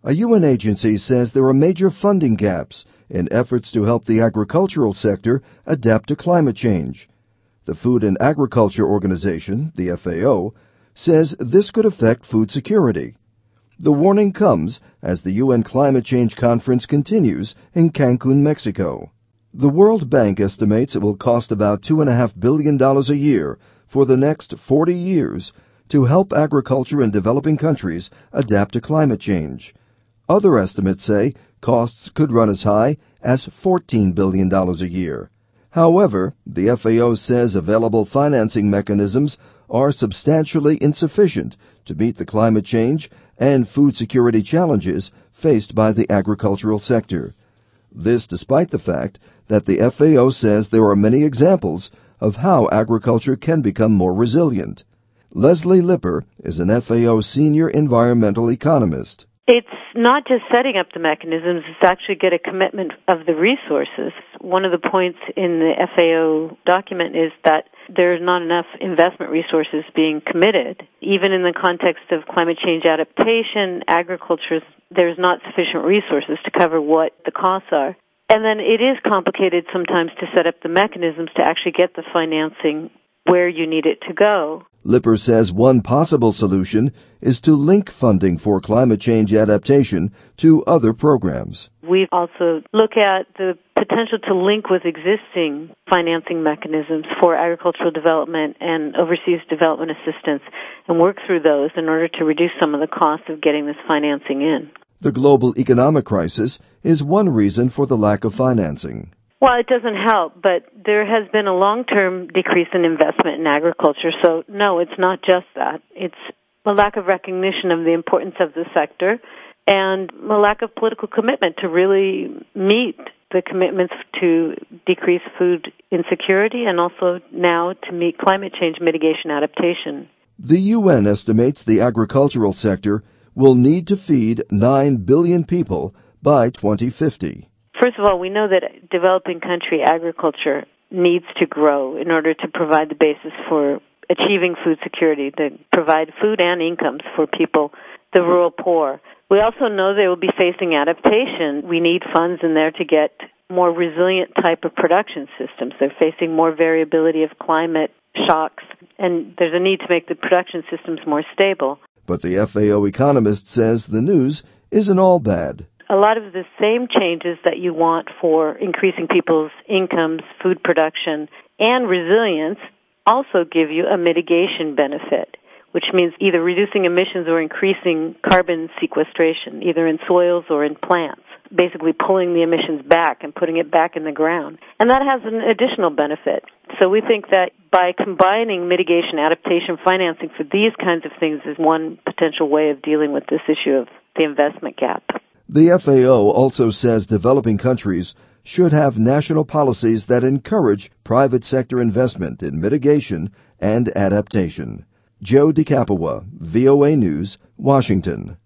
A UN agency says there are major funding gaps in efforts to help the agricultural sector adapt to climate change. The Food and Agriculture Organization, the FAO, says this could affect food security. The warning comes as the UN Climate Change Conference continues in Cancun, Mexico. The World Bank estimates it will cost about $2.5 billion a year for the next 40 years to help agriculture in developing countries adapt to climate change. Other estimates say costs could run as high as $14 billion a year. However, the FAO says available financing mechanisms are substantially insufficient to meet the climate change and food security challenges faced by the agricultural sector. This despite the fact that the FAO says there are many examples of how agriculture can become more resilient. Leslie Lipper is an FAO senior environmental economist. It's not just setting up the mechanisms, it's actually get a commitment of the resources. One of the points in the FAO document is that there's not enough investment resources being committed. Even in the context of climate change adaptation, agriculture, there's not sufficient resources to cover what the costs are. And then it is complicated sometimes to set up the mechanisms to actually get the financing where you need it to go. Lipper says one possible solution is to link funding for climate change adaptation to other programs. We also look at the potential to link with existing financing mechanisms for agricultural development and overseas development assistance and work through those in order to reduce some of the costs of getting this financing in. The global economic crisis is one reason for the lack of financing. Well, it doesn't help, but there has been a long-term decrease in investment in agriculture, so no, it's not just that. It's a lack of recognition of the importance of the sector and a lack of political commitment to really meet the commitments to decrease food insecurity and also now to meet climate change mitigation adaptation. The UN estimates the agricultural sector will need to feed 9 billion people by 2050. First of all, we know that developing country agriculture needs to grow in order to provide the basis for achieving food security, to provide food and incomes for people, the rural poor. We also know they will be facing adaptation. We need funds in there to get more resilient type of production systems. They're facing more variability of climate shocks, and there's a need to make the production systems more stable. But the FAO economist says the news isn't all bad. A lot of the same changes that you want for increasing people's incomes, food production, and resilience also give you a mitigation benefit, which means either reducing emissions or increasing carbon sequestration, either in soils or in plants, basically pulling the emissions back and putting it back in the ground. And that has an additional benefit. So we think that by combining mitigation adaptation financing for these kinds of things is one potential way of dealing with this issue of the investment gap. The FAO also says developing countries should have national policies that encourage private sector investment in mitigation and adaptation. Joe DeCapua, VOA News, Washington.